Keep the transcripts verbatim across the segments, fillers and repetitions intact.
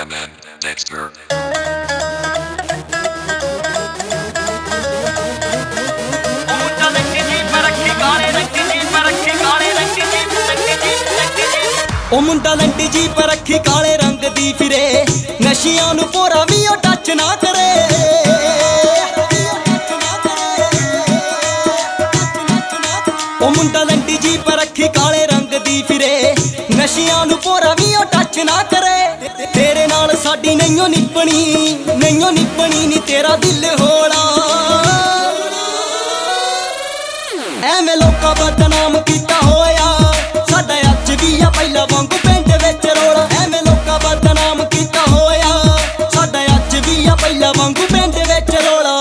M and Dexter. ओ मुंडा लंडी जी पर रखी काले रंग दी फिरे नशियां नू पोरा भी ओ टच ना करे। ओ मुंडा लंडी जी पर रखी काले रंग दी फिरे नशियां नू पोरा भी ओ टच ना करे। तेरे नाल साडी नहींओ निपणी नहींओ निपणी नी तेरा दिल होला। ਐਵੇਂ ਲੋਕਾਂ ਬਦਨਾਮ ਕੀਤਾ ਹੋਇਆ ਸਾਡਾ ਅੱਜ ਵੀ ਆ ਪਹਿਲਾਂ ਵਾਂਗੂ ਪਿੰਡ ਵਿੱਚ ਰੋਲਾ। ਐਵੇਂ ਲੋਕਾਂ ਬਦਨਾਮ ਕੀਤਾ ਹੋਇਆ ਸਾਡਾ ਅੱਜ ਵੀ ਆ ਪਹਿਲਾਂ ਵਾਂਗੂ ਪਿੰਡ ਵਿੱਚ ਰੋਲਾ।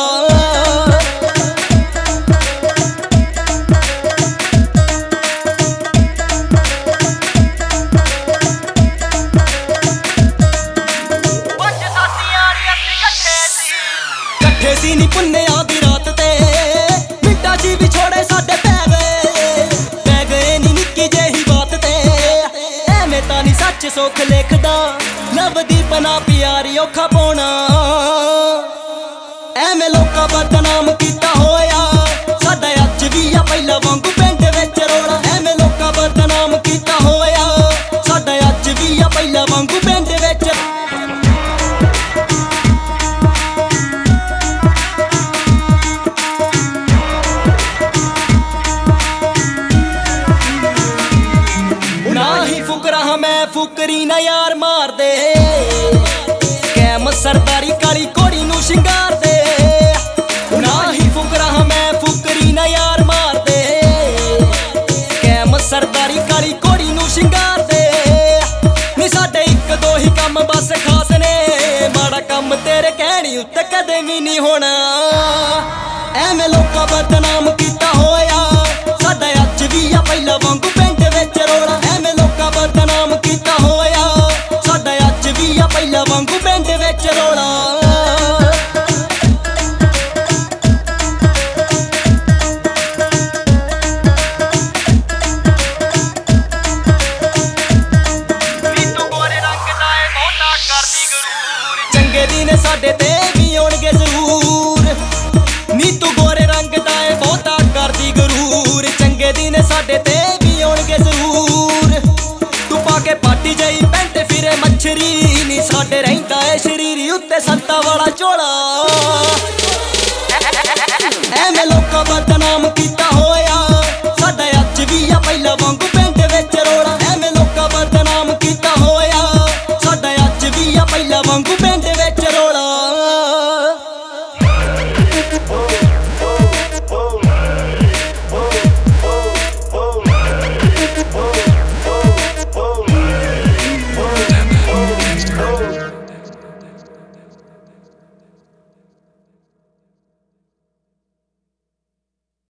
ਇਕੱਠੇ ਸੀ ਨੀ ਪੁੰਨਿਆਂ ਦੀ ਰਾਤ ਤੇ ਮਿੰਟਾਂ ਜੀ ਵੀ ਛੋੜੇ ਸਾਡੇ ਪੈ ਗਏ ਪੈ ਗਏ ਨੀ ਨਿੱਕੀ ਜਿਹੀ ਬਾਤ ਤੇ। ਐਵੇਂ ਤਾਂ ਨੀ ਸੱਚ ਸੁੱਖ ਲਿਖਦਾ ਲੱਭਦੀ ਬਣਾ ਪਿਆਰੀ ਔਖਾ ਪਾਉਣਾ। ਐਵੇਂ ਲੋਕਾਂ ਬਦਨਾਮ ਕੀਤਾ ਹੋਇਆ ਸਾਡਾ ਅੱਜ ਵੀ ਆ ਪਹਿਲਾਂ ਵਾਂਗੂ ਪਿੰਡ ਵਿੱਚ ਰੋਲਾ। ਐਵੇਂ ਲੋਕਾਂ ਬਦਨਾਮ ਕੀਤਾ ਹੋਇਆ ਸਾਡਾ ਅੱਜ ਵੀ ਆ ਪਹਿਲਾਂ ਵਾਂਗੂ ਪਿੰਡ ਵਿੱਚ। फुकरा मैं फुकरी ना यार मार दे कैम सरदारी काली कोड़ी नू शिंगार दे। ना ही फुकरा मैं फुकरी ना यार मार दे कैम सरदारी काली कोड़ी नू शिंगार दे। नी साडे इक दो ही कम बस खास ने माड़ा कम तेरे कहनी उत्ते कदे भी नहीं होना। एवें लोकां बदनाम कीता होया साडा अज भी आ पहिला वांगू पिंड विच रोला। एवें लोकां बदनाम कीता होया साडा अज भी आ पहिला वांगू पिंड विच रोला। चंगे दिन साडे ते भी आउणगे जरूर नी तू गोरे रंग दा ए बहुता करदी गरूर। चंगे दिन साडे ते भी आउणगे जरूर तू पाके पाटी जाई पैंट फिरे मच्छरी नी साडे रहिंदा ए शरीर उत्ते संता वाला झोला। एवें लोकां बदनाम कीता होया साडा अज भी आ पहिला वांगू पिंड विच रोला। एवें लोकां बदनाम कीता होया साडा अज भी आ पहिला वांगू पिंड विच रोला।